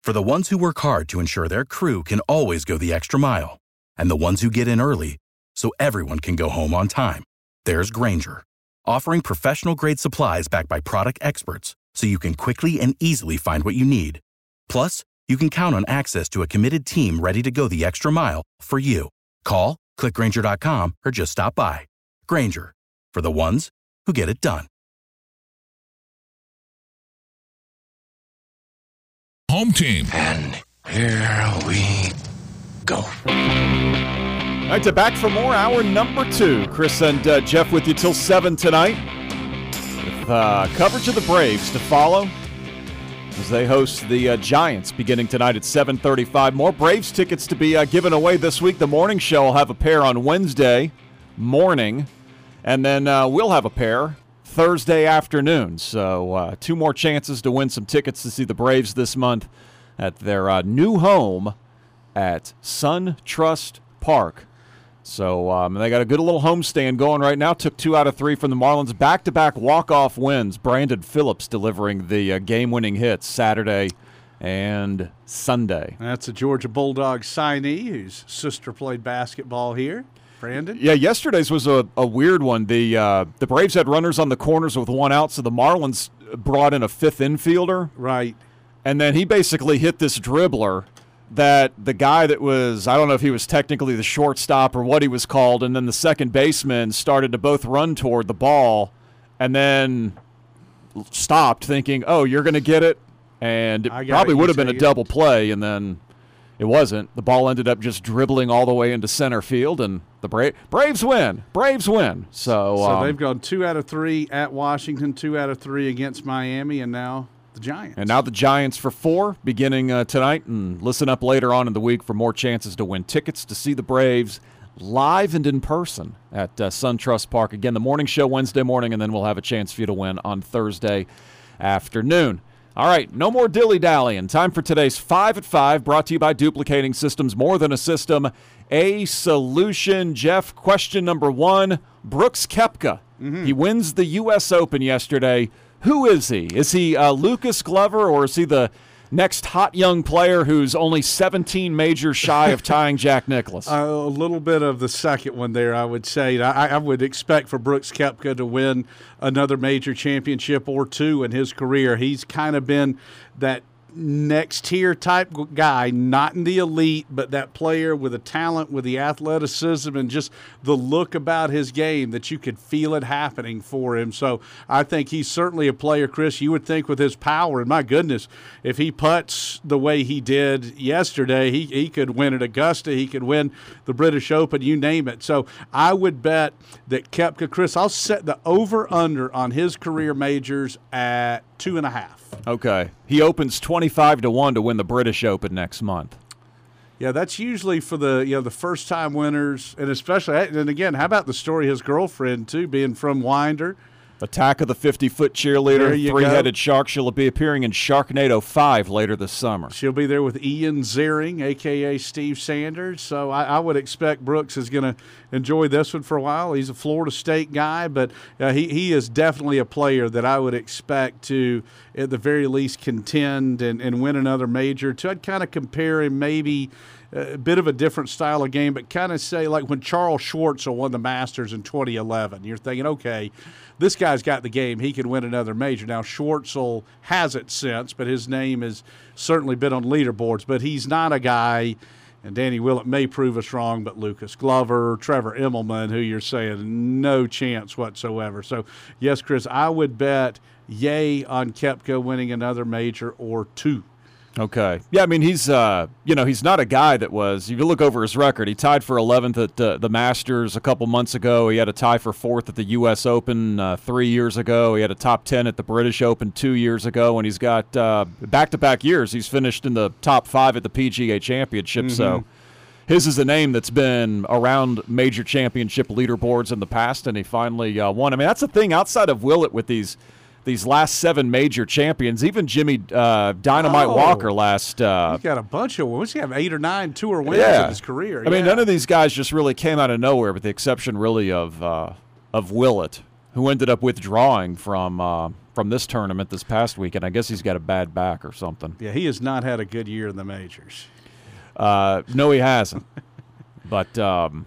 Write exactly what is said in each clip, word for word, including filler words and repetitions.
For the ones who work hard to ensure their crew can always go the extra mile, and the ones who get in early so everyone can go home on time, there's Grainger, offering professional-grade supplies backed by product experts so you can quickly and easily find what you need. Plus, you can count on access to a committed team ready to go the extra mile for you. Call, click Grainger dot com, or just stop by. Grainger, for the ones who get it done. Home team. And here we go. All right, to back for more, hour number two. Chris and uh, Jeff with you till seven tonight. With uh, coverage of the Braves to follow as they host the uh, Giants beginning tonight at seven thirty-five. More Braves tickets to be uh, given away this week. The morning show will have a pair on Wednesday morning, and then uh, we'll have a pair Thursday afternoon. So uh, two more chances to win some tickets to see the Braves this month at their uh, new home at SunTrust Park. So um, they got a good little homestand going right now. Took two out of three from the Marlins. Back-to-back walk-off wins. Brandon Phillips delivering the uh, game-winning hits Saturday and Sunday. That's a Georgia Bulldog signee whose sister played basketball here. Brandon? Yeah, yesterday's was a, a weird one. The uh, the Braves had runners on the corners with one out, so the Marlins brought in a fifth infielder. Right. And then he basically hit this dribbler that the guy that was, I don't know if he was technically the shortstop or what he was called, and then the second baseman started to both run toward the ball and then stopped thinking, oh, you're going to get it? And it probably it, would have been a it. double play, and then it wasn't. The ball ended up just dribbling all the way into center field, and the Bra- Braves win. Braves win. So, so um, they've gone two out of three at Washington, two out of three against Miami, and now the Giants. And now the Giants for four beginning uh, tonight. And listen up later on in the week for more chances to win tickets to see the Braves live and in person at uh, SunTrust Park. Again, the morning show Wednesday morning, and then we'll have a chance for you to win on Thursday afternoon. All right, no more dilly-dallying. Time for today's five at five, brought to you by Duplicating Systems. More than a system, a solution. Jeff, question number one, Brooks Koepka. Mm-hmm. He wins the U S Open yesterday. Who is he? Is he uh, Lucas Glover, or is he the next hot young player who's only seventeen majors shy of tying Jack Nicklaus? Uh, a little bit of the second one there, I would say. I, I would expect for Brooks Koepka to win another major championship or two in his career. He's kind of been that next tier type guy, not in the elite, but that player with the talent, with the athleticism, and just the look about his game that you could feel it happening for him. So I think he's certainly a player, Chris, you would think with his power, and my goodness, if he putts the way he did yesterday, he, he could win at Augusta, he could win the British Open, you name it. So I would bet that Koepka, Chris, I'll set the over-under on his career majors at two and a half. Okay. He opens twenty-five to one to win the British Open next month. Yeah, that's usually for the you know the first time winners, and especially and again, how about the story of his girlfriend too, being from Winder. Attack of the fifty-foot cheerleader, three-headed go. shark. She'll be appearing in Sharknado five later this summer. She'll be there with Ian Ziering, a k a. Steve Sanders. So I, I would expect Brooks is going to enjoy this one for a while. He's a Florida State guy, but uh, he, he is definitely a player that I would expect to, at the very least, contend and, and win another major. To I'd kind of compare him maybe – a bit of a different style of game, but kind of say like when Charles Schwartzel won the Masters in twenty eleven, you're thinking, okay, this guy's got the game. He can win another major. Now, Schwartzel has it since, but his name has certainly been on leaderboards, but he's not a guy, and Danny Willett may prove us wrong, but Lucas Glover, Trevor Immelman, who you're saying no chance whatsoever. So, yes, Chris, I would bet yay on Koepka winning another major or two. Okay. Yeah, I mean, he's, uh, you know, he's not a guy that was, if you look over his record, he tied for eleventh at uh, the Masters a couple months ago. He had a tie for fourth at the U S Open uh, three years ago. He had a top ten at the British Open two years ago, and he's got uh, back-to-back years. He's finished in the top five at the P G A Championship, mm-hmm. so his is a name that's been around major championship leaderboards in the past, and he finally uh, won. I mean, that's the thing outside of Willett with these these last seven major champions, even Jimmy uh, Dynamite oh, Walker last uh, – he's got a bunch of wins. He have eight or nine tour wins yeah. in his career. I yeah. mean, none of these guys just really came out of nowhere, with the exception really of uh, of Willett, who ended up withdrawing from uh, from this tournament this past weekend. I guess he's got a bad back or something. Yeah, he has not had a good year in the majors. Uh, no, he hasn't. But um,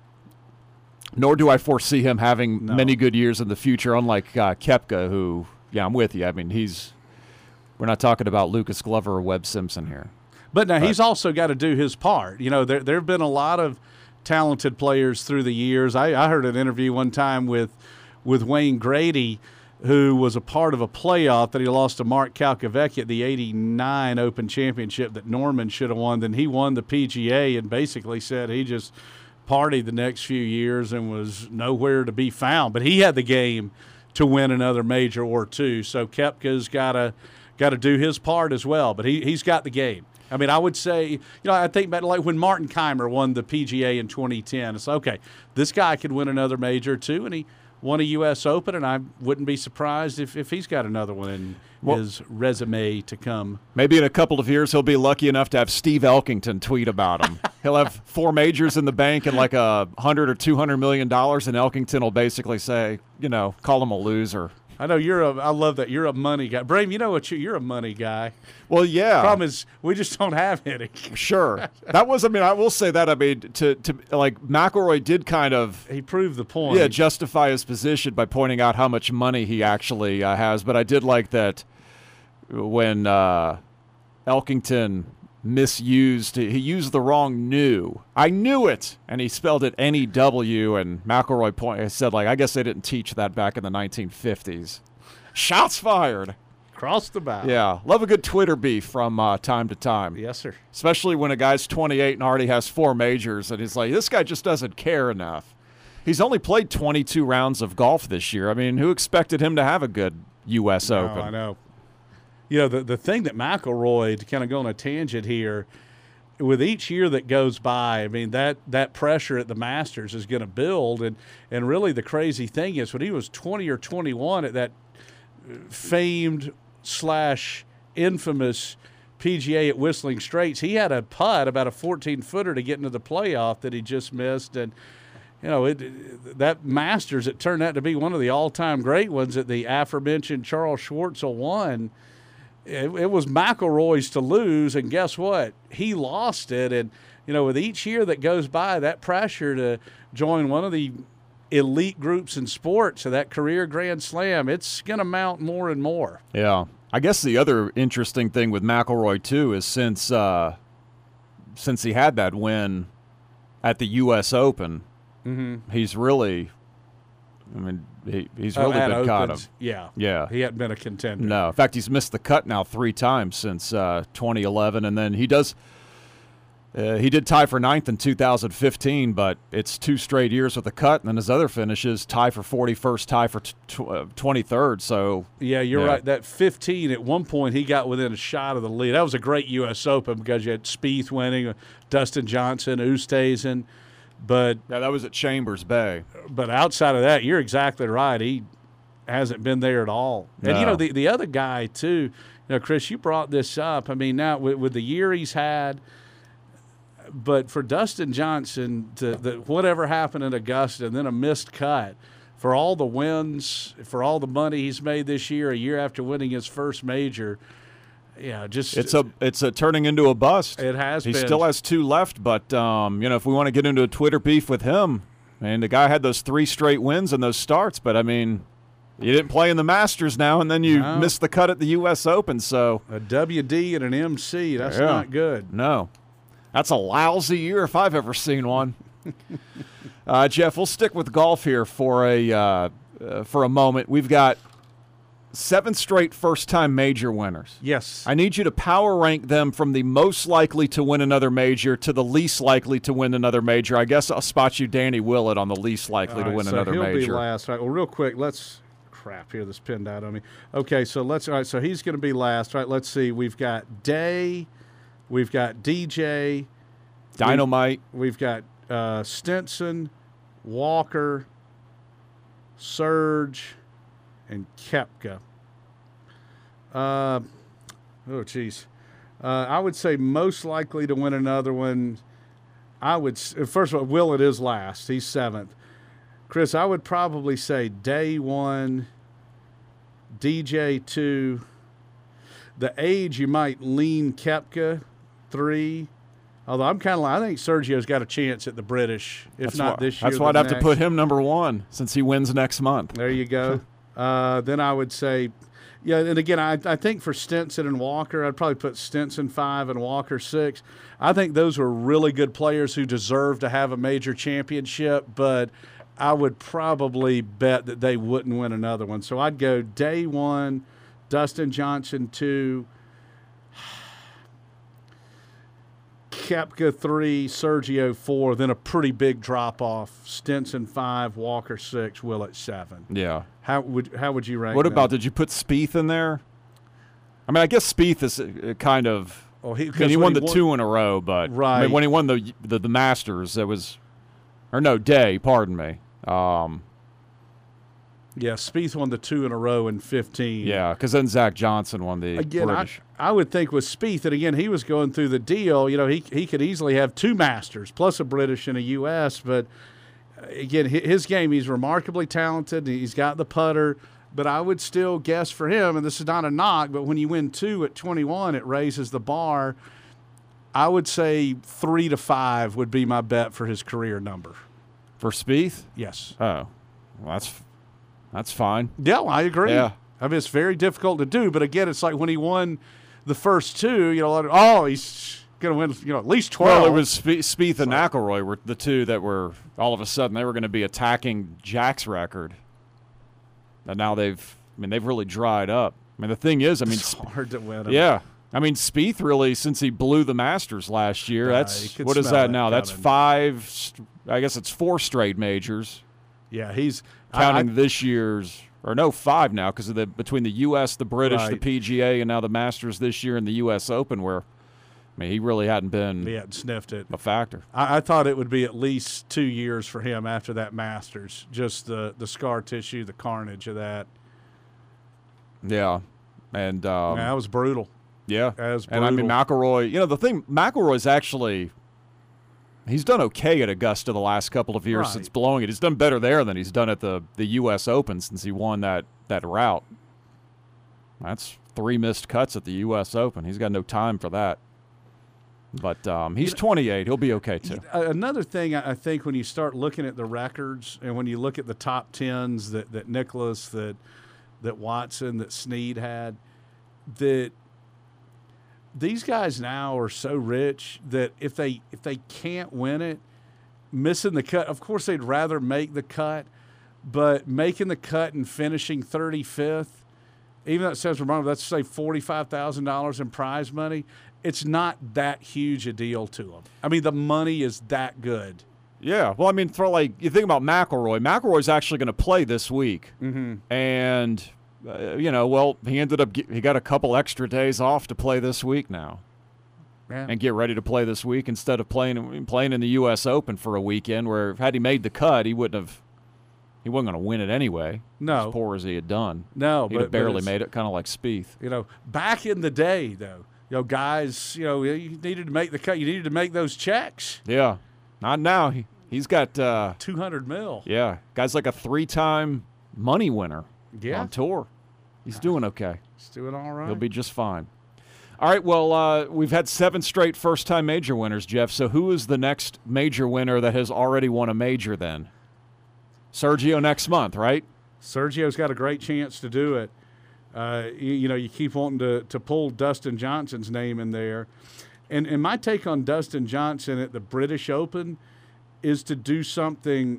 nor do I foresee him having No. many good years in the future, unlike uh, Koepka, who, yeah, I'm with you. I mean, he's – we're not talking about Lucas Glover or Webb Simpson here. But now he's also got to do his part. You know, there there have been a lot of talented players through the years. I, I heard an interview one time with with Wayne Grady, who was a part of a playoff that he lost to Mark Calcavecchia at the eighty-nine Open Championship that Norman should have won. Then he won the P G A and basically said he just partied the next few years and was nowhere to be found. But he had the game to win another major or two. So Koepka's got to got to do his part as well. But he he's got the game. I mean, I would say, you know, I think about like when Martin Keimer won the P G A in twenty ten. It's okay, this guy could win another major too, and he won a U S Open, and I wouldn't be surprised if, if he's got another one in well, his resume to come. Maybe in a couple of years he'll be lucky enough to have Steve Elkington tweet about him. He'll have four majors in the bank and like a hundred or two hundred million dollars, and Elkington will basically say, you know, call him a loser. I know you're a. I love that you're a money guy, Brame. You know what? You, you're a money guy. Well, yeah. Problem is, we just don't have any. Sure, that was. I mean, I will say that. I mean, to to like McIlroy did kind of. He proved the point. Yeah, justify his position by pointing out how much money he actually uh, has. But I did like that when uh, Elkington misused. He used the wrong "new." I knew it, and he spelled it N E W. And McIlroy point said, like, I guess they didn't teach that back in the nineteen fifties. Shots fired. Cross the bow. Yeah, love a good Twitter beef from uh, time to time. Yes, sir. Especially when a guy's twenty-eight and already has four majors, and he's like, this guy just doesn't care enough. He's only played twenty-two rounds of golf this year. I mean, who expected him to have a good U S No, Open? I know. You know, the, the thing that McIlroy, to kind of go on a tangent here, with each year that goes by, I mean, that, that pressure at the Masters is going to build. And, and really the crazy thing is when he was twenty or twenty-one at that famed slash infamous P G A at Whistling Straits, he had a putt, about a fourteen-footer to get into the playoff that he just missed. And, you know, it, that Masters, it turned out to be one of the all-time great ones that the aforementioned Charles Schwartzel won. It, it was McIlroy's to lose, and guess what? He lost it. And, you know, with each year that goes by, that pressure to join one of the elite groups in sports, of that career Grand Slam, it's going to mount more and more. Yeah. I guess the other interesting thing with McIlroy, too, is since uh, since he had that win at the U S Open, Mm-hmm. he's really – I mean, he, he's Oh, really at been caught him. Opens, Yeah. Yeah. He hadn't been a contender. No. In fact, he's missed the cut now three times since uh, twenty eleven, and then he does uh, – he did tie for ninth in two thousand fifteen, but it's two straight years with a cut, and then his other finishes tie for forty-first, tie for t- tw- uh, twenty-third. So Yeah, you're yeah. right. That fifteen, at one point, he got within a shot of the lead. That was a great U S Open because you had Spieth winning, Dustin Johnson, Oosthuizen. But yeah, that was at Chambers Bay. but outside of that, you're exactly right. He hasn't been there at all. And, you No. know, the, the other guy, too, you know, Chris, you brought this up. I mean, now with, with the year he's had, but for Dustin Johnson, to the, whatever happened in Augusta and then a missed cut, for all the wins, for all the money he's made this year, a year after winning his first major, yeah, just It's a it's a turning into a bust. It has He been. still has two left, but um, you know, if we want to get into a Twitter beef with him, and the guy had those three straight wins and those starts, but I mean, you didn't play in the Masters now, and then you No. missed the cut at the U S Open. So a W D and an M C. That's Yeah. not good. no, that's a lousy year if I've ever seen one. uh, Jeff, we'll stick with golf here for a uh, uh, for a moment. We've got seven straight first-time major winners. Yes. I need you to power rank them from the most likely to win another major to the least likely to win another major. I guess I'll spot you Danny Willett on the least likely All to right, win so another he'll major. be last. All right, well, real quick, let's – crap, here, this pinned out on me. Okay, so let's – all right, so he's going to be last. All right, let's see. We've got Day. We've got D J. Dynamite. We've got uh, Stinson, Walker, Surge, and Koepka. Uh, oh, geez. Uh, I would say most likely to win another one. I would s- first of all, Willett is last. He's seventh. Chris, I would probably say Day one, D J two. The age, you might lean Koepka three. Although I'm kind of like, I think Sergio's got a chance at the British, if That's not why, this year. That's why I'd have next. to put him number one since he wins next month. There you go. uh, then I would say, yeah, and again, I, I think for Stenson and Walker, I'd probably put Stenson five and Walker six. I think those were really good players who deserve to have a major championship, but I would probably bet that they wouldn't win another one. So I'd go day one, Dustin Johnson two, Koepka three, Sergio four, then a pretty big drop off. Stenson five, Walker six, Willett seven. Yeah. How would how would you rank? What them? about, did you put Spieth in there? I mean, I guess Spieth is uh, kind of, Oh, he, I mean, he won he the two in a row, but I Right. mean, when he won the, the the Masters, it was, or no, Day, pardon me. Um, Yeah, Spieth won the two in a row in fifteen. yeah, because then Zach Johnson won the Again, I, British. I would think with Spieth, and again, he was going through the deal. You know, he he could easily have two Masters plus a British and a U S. But uh, again, hi- his game, he's remarkably talented. He's got the putter. But I would still guess for him, and this is not a knock, but when you win two at twenty-one, it raises the bar. I would say three to five would be my bet for his career number. For Spieth? Yes. Oh, well, that's that's fine. Yeah, well, I agree. Yeah. I mean, it's very difficult to do, but again, it's like when he won the first two, you know, like, oh, he's going to win, you know, at least twelve. Well, it was Spe- Spieth and McIlroy were the two that were all of a sudden they were going to be attacking Jack's record, and now they've, I mean, they've really dried up. I mean, the thing is, I mean, It's Sp- hard to win. yeah, I mean, Spieth really, since he blew the Masters last year, Yeah, that's you could what is smell that that now? That's coming. five. st- I guess it's four straight majors, Yeah, he's counting I, I, this year's. Or no, five now because of the between the U S, the British, the Right. P G A, and now the Masters this year and the U S Open, where, I mean, he really hadn't been he hadn't sniffed it. a factor. I, I thought it would be at least two years for him after that Masters. Just the the scar tissue, the carnage of that. Yeah, and um, Yeah, that was brutal. yeah, That was and I mean brutal. McIlroy. You know the thing, McIlroy's actually he's done okay at Augusta the last couple of years Right. since blowing it. He's done better there than he's done at the the U S Open since he won that that route. That's three missed cuts at the U S Open. He's got no time for that. But um, he's twenty-eight. He'll be okay too. A- Another thing I I think when you start looking at the records and when you look at the top tens that that Nicklaus, that that Watson, that Snead had, that these guys now are so rich that if they if they can't win it, missing the cut, of course they'd rather make the cut, but making the cut and finishing thirty-fifth, even though it says remarkable, that's say forty-five thousand dollars in prize money, it's not that huge a deal to them. I mean, the money is that good. Yeah, well, I mean, for like you think about McIlroy. McIlroy's actually going to play this week, mm-hmm. and uh, you know, well, he ended up get, he got a couple extra days off to play this week now, Yeah. and get ready to play this week instead of playing playing in the U S Open for a weekend. Where had he made the cut, he wouldn't have. He wasn't going to win it anyway. No. as poor as he had done. No, he'd but- have barely but it's- made it, kind of like Spieth. You know, back in the day, though, you know, guys, you know, you needed to make the cut. You needed to make those checks. Yeah, not now. He he's got uh, two hundred mil. yeah, guy's like a three-time money winner Yeah. on tour. He's doing okay. He's doing all right. He'll be just fine. All right, well, uh, we've had seven straight first-time major winners, Jeff. So who is the next major winner that has already won a major then? Sergio next month, right? Sergio's got a great chance to do it. Uh, you, you know, you keep wanting to, to pull Dustin Johnson's name in there. And, and my take on Dustin Johnson at the British Open is to do something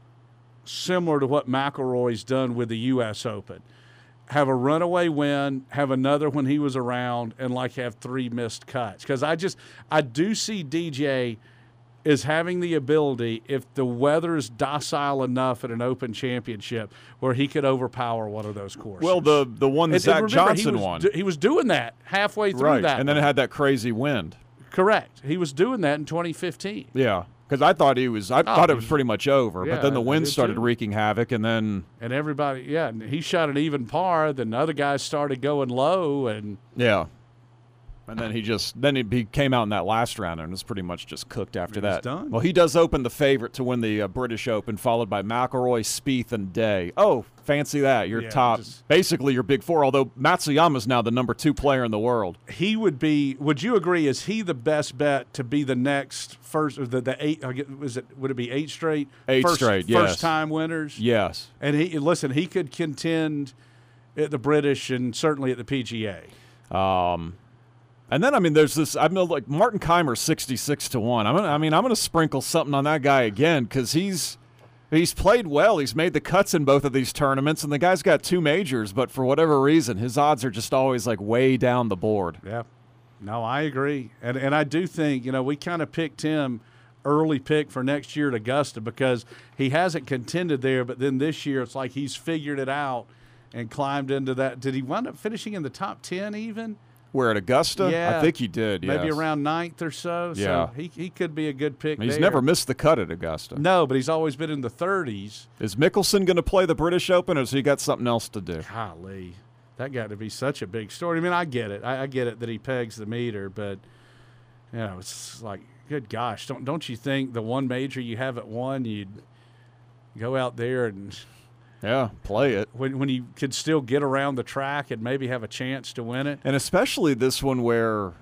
similar to what McIlroy's done with the U S Open. Have a runaway win, have another when he was around, and like have three missed cuts. Because I just, I do see D J is having the ability, if the weather is docile enough at an Open Championship, where he could overpower one of those courses. Well, the the one that And- Zach and remember, Johnson he was, won. do- He was doing that halfway through Right, that. and then it one. had that crazy wind. Correct. He was doing that in twenty fifteen. Yeah, because I thought he was. I thought it was pretty much over, Yeah, but then the I wind did started too. wreaking havoc, and then And everybody, yeah, and he shot an even par. Then the other guys started going low, and yeah, And then he just then he, he came out in that last round and was pretty much just cooked after He was that. done. Well, he does open the favorite to win the uh, British Open, followed by McIlroy, Spieth, and Day. Oh, fancy that! Your Yeah, top, just- basically your big four. Although Matsuyama's now the number two player in the world. He would be. Would you agree? Is he the best bet to be the next first? Or the the eight? I get- Was it? Would it be eight straight? Eight first, straight, yes. First time winners. Yes. And he listen. He could contend at the British and certainly at the P G A. Um, and then I mean, there's this. I mean, like Martin Keimer, sixty-six to one. I'm gonna. I mean, I'm gonna sprinkle something on that guy again because he's. He's played well. He's made the cuts in both of these tournaments, and the guy's got two majors, but for whatever reason, his odds are just always like way down the board. Yeah. No, I agree. And and I do think, you know, we kind of picked him early pick for next year at Augusta because he hasn't contended there, but then this year it's like he's figured it out and climbed into that. Did he wind up finishing in the top ten even? Where at Augusta? Yeah. I think he did, Maybe yes. around ninth or so. Yeah. So he, he could be a good pick He's there. never missed the cut at Augusta. No, but he's always been in the thirties. Is Mickelson going to play the British Open, or has he got something else to do? Golly, that got to be such a big story. I mean, I get it. I, I get it that he pegs the meter, but you know, it's like, good gosh, don't don't you think the one major you haven't won, you'd go out there and Yeah, play it. when when you could still get around the track and maybe have a chance to win it. And especially this one where,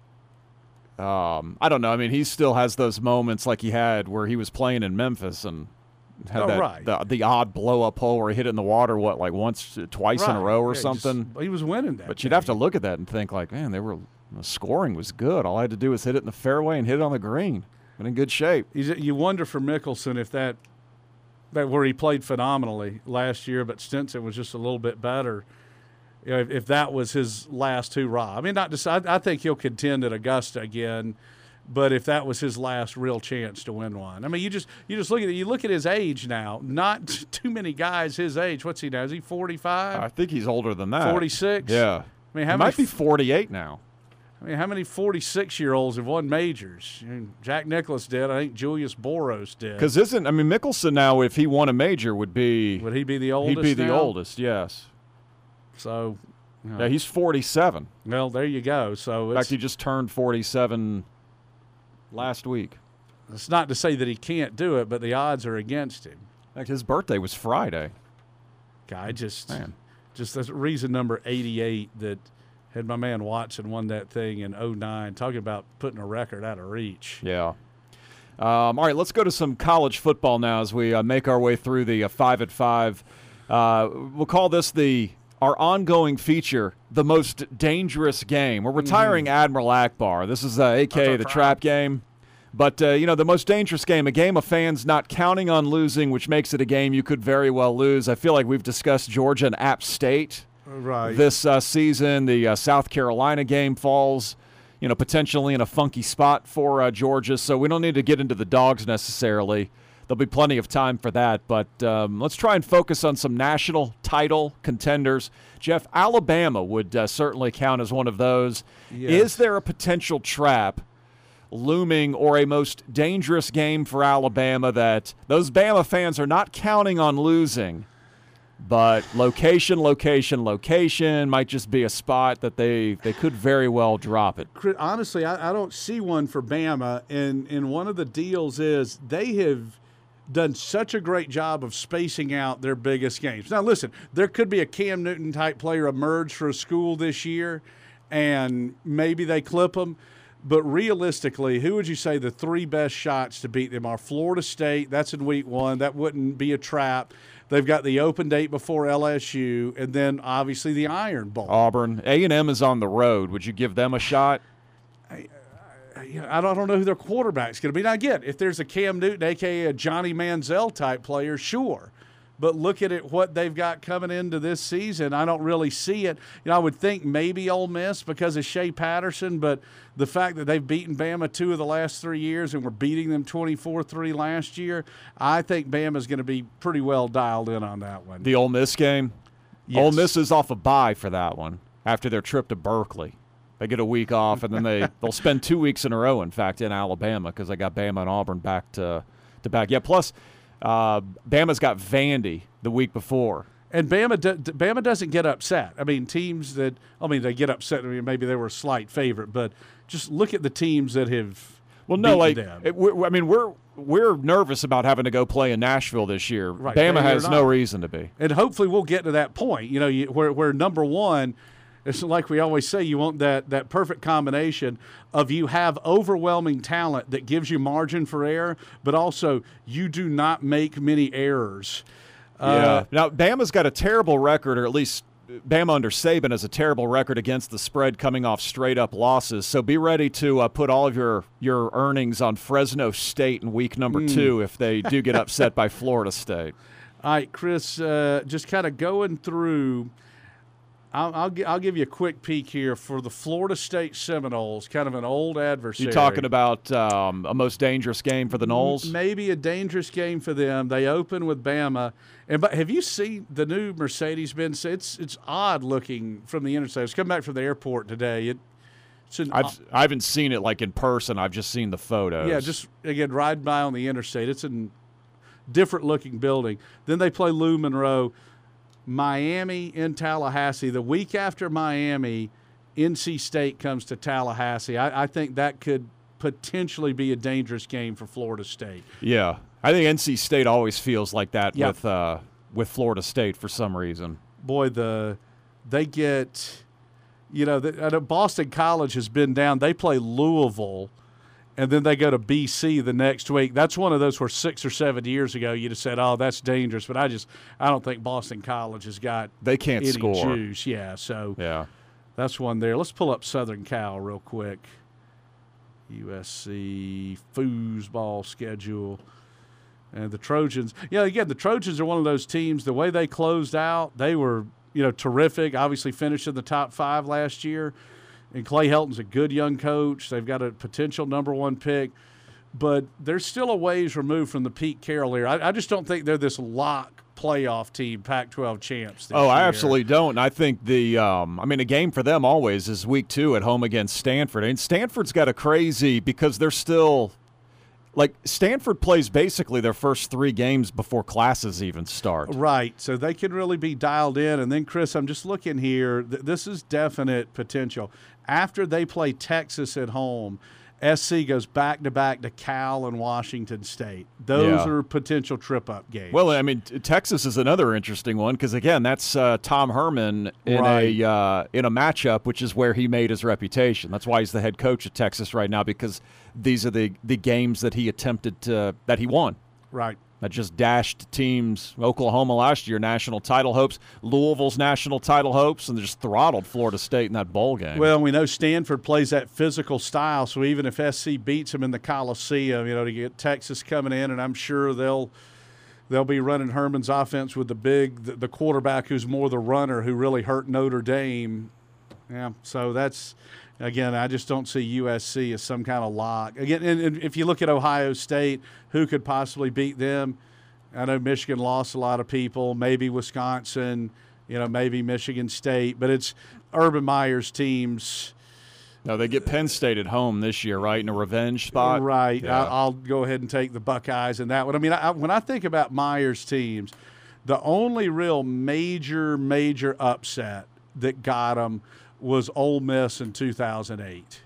um, I don't know. I mean, he still has those moments like he had where he was playing in Memphis and had Oh, that right. the, the odd blow up hole where he hit it in the water, what, like once, twice in a Right. row or Yeah, he something. just- he was winning that. But you'd thing. have to look at that and think like, man, they were the scoring was good. All I had to do was hit it in the fairway and hit it on the green. Been in good shape. He's, you wonder for Mickelson if that that where he played phenomenally last year, but Stinson was just a little bit better. You know, if, if that was his last hurrah, I mean, not just I, I think he'll contend at Augusta again, but if that was his last real chance to win one, I mean, you just you just look at it. You look at his age now. Not too many guys his age. What's he now? Is he forty-five? I think he's older than that. forty-six? Yeah. I mean, He how might many? be forty-eight now. I mean, how many forty-six-year-olds have won majors? I mean, Jack Nicklaus did. I think Julius Boros did. Because isn't I mean Mickelson now, if he won a major, would be Would he be the he'd oldest? be the now? oldest. Yes. So, you know, Yeah, he's forty-seven. well, there you go. So In it's, fact, he just turned forty-seven last week. it's not to say that he can't do it, but the odds are against him. In fact, his birthday was Friday. Guy just, Man. just that's reason number eighty-eight that had my man Watson won that thing in oh nine. Talking about putting a record out of reach. Yeah. Um, all right, let's go to some college football now as we uh, make our way through the uh, five at five. Uh, we'll call this the our ongoing feature, the most dangerous game. We're retiring Admiral Akbar. This is uh, A K A our the prop. trap game. But, uh, you know, the most dangerous game, a game of fans not counting on losing, which makes it a game you could very well lose. I feel like we've discussed Georgia and App State Right. this uh, season. The uh, South Carolina game falls, you know, potentially in a funky spot for uh, Georgia, so we don't need to get into the dogs necessarily. There'll be plenty of time for that, but um, let's try and focus on some national title contenders. Jeff, Alabama would uh, certainly count as one of those. Yes. Is there a potential trap looming or a most dangerous game for Alabama that those Bama fans are not counting on losing? But location, location, location might just be a spot that they, they could very well drop it. Chris, honestly, I, I don't see one for Bama, and, and one of the deals is they have done such a great job of spacing out their biggest games. Now, listen, there could be a Cam Newton-type player emerge for a school this year, and maybe they clip them. But realistically, who would you say the three best shots to beat them are? Florida State, that's in week one. That wouldn't be a trap. They've got the open date before L S U, and then obviously the Iron Bowl. Auburn, A and M is on the road. Would you give them a shot? You know, I don't, I don't know who their quarterback's going to be. Now, again, if there's a Cam Newton, a k a a Johnny Manziel type player, sure. But look at it, what they've got coming into this season. I don't really see it. You know, I would think maybe Ole Miss because of Shea Patterson, but the fact that they've beaten Bama two of the last three years and we're beating them twenty-four three last year, I think Bama's going to be pretty well dialed in on that one. The Ole Miss game? Yes. Ole Miss is off a bye for that one after their trip to Berkeley. They get a week off, and then they, they'll spend two weeks in a row, in fact, in Alabama because they got Bama and Auburn back to, to back. Yeah, plus uh, Bama's got Vandy the week before. And Bama, do, Bama doesn't get upset. I mean, teams that I mean, they get upset. I mean, maybe they were a slight favorite, but just look at the teams that have. Well, no, like them. It, I mean, we're we're nervous about having to go play in Nashville this year. Right. Bama Bama has no reason to be, and hopefully we'll get to that point. You know, you, where where number one. It's like we always say, you want that, that perfect combination of you have overwhelming talent that gives you margin for error, but also you do not make many errors. Yeah. Uh, now, Bama's got a terrible record, or at least Bama under Saban has a terrible record against the spread coming off straight-up losses. So be ready to uh, put all of your, your earnings on Fresno State in week number mm. two if they do get upset by Florida State. All right, Chris, uh, just kind of going through – I'll, I'll, I'll give you a quick peek here for the Florida State Seminoles, kind of an old adversary. You're talking about um, a most dangerous game for the Noles? Maybe a dangerous game for them. They open with Bama. And but have you seen the new Mercedes-Benz? It's it's odd looking from the interstate. I was coming back from the airport today. It, it's an, I've, I haven't seen it like in person. I've just seen the photos. Yeah, just, again, riding by on the interstate. It's a different looking building. Then they play Lou Monroe. Miami in Tallahassee. The week after Miami, N C State comes to Tallahassee. I, I think that could potentially be a dangerous game for Florida State. Yeah. I think N C State always feels like that yep. with uh, with Florida State for some reason. Boy, the they get, you know, the, Boston College has been down. They play Louisville, and then they go to B C the next week. That's one of those where six or seven years ago you'd have said, oh, that's dangerous. But I just I don't think Boston College has got they can't any score. juice. Yeah, so yeah. that's one there. Let's pull up Southern Cal real quick. U S C foosball schedule. And the Trojans. Yeah, again, the Trojans are one of those teams, the way they closed out, they were, you know, terrific. Obviously finished in the top five last year. And Clay Helton's a good young coach. They've got a potential number one pick. But they're still a ways removed from the Pete Carroll era. I, I just don't think they're this lock playoff team, Pac twelve champs. This oh, I year. absolutely don't. And I think the um, – I mean, a game for them always is week two at home against Stanford. And Stanford's got a crazy – because they're still – like, Stanford plays basically their first three games before classes even start. Right, so they can really be dialed in. And then, Chris, I'm just looking here. This is definite potential. After they play Texas at home, S C goes back-to-back to Cal and Washington State. Those yeah. are potential trip-up games. Well, I mean, Texas is another interesting one because, again, that's uh, Tom Herman in right. a uh, in a matchup, which is where he made his reputation. That's why he's the head coach at Texas right now, because these are the, the games that he attempted to – that he won. Right. That just dashed teams. Oklahoma last year, national title hopes. Louisville's national title hopes, and they just throttled Florida State in that bowl game. Well, we know Stanford plays that physical style, so even if S C beats them in the Coliseum, you know, to get Texas coming in, and I'm sure they'll they'll be running Herman's offense with the big, the, the quarterback who's more the runner who really hurt Notre Dame. Yeah, so that's – again, I just don't see U S C as some kind of lock. Again, and, and if you look at Ohio State, who could possibly beat them? I know Michigan lost a lot of people, maybe Wisconsin, you know, maybe Michigan State, but it's Urban Meyer's teams. No, they get Penn State at home this year, right, in a revenge spot? Right. Yeah. I, I'll go ahead and take the Buckeyes in that one. I mean, I, when I think about Meyer's teams, the only real major, major upset that got them was Ole Miss in two thousand eight.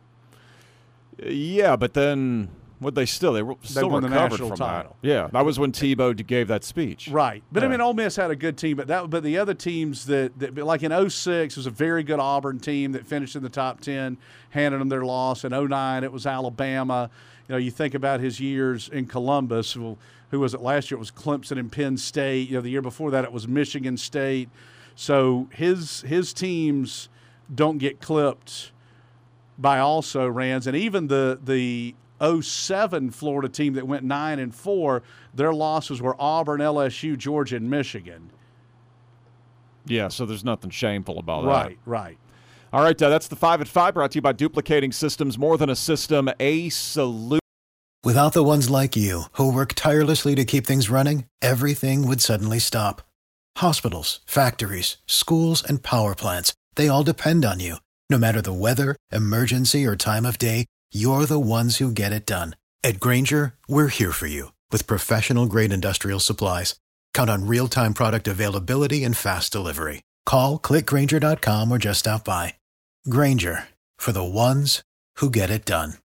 Yeah, but then what they still they still they won the recovered national from title. That. Yeah, that was when Tebow gave that speech. Right, but yeah. I mean, Ole Miss had a good team, but that but the other teams that, that like in oh six was a very good Auburn team that finished in the top ten, handed them their loss. In oh nine it was Alabama. You know, you think about his years in Columbus. Well, who was it last year? It was Clemson and Penn State. You know, the year before that it was Michigan State. So his his teams don't get clipped by also Rans. And even the the oh seven Florida team that went nine and four, their losses were Auburn, L S U, Georgia, and Michigan. Yeah, so there's nothing shameful about that. Right, right. All right, uh, that's the five at five brought to you by Duplicating Systems. More than a system, a solution. Without the ones like you, who work tirelessly to keep things running, everything would suddenly stop. Hospitals, factories, schools, and power plants, they all depend on you. No matter the weather, emergency, or time of day, you're the ones who get it done. At Grainger, we're here for you with professional-grade industrial supplies. Count on real-time product availability and fast delivery. Call, click Grainger dot com, or just stop by. Grainger, for the ones who get it done.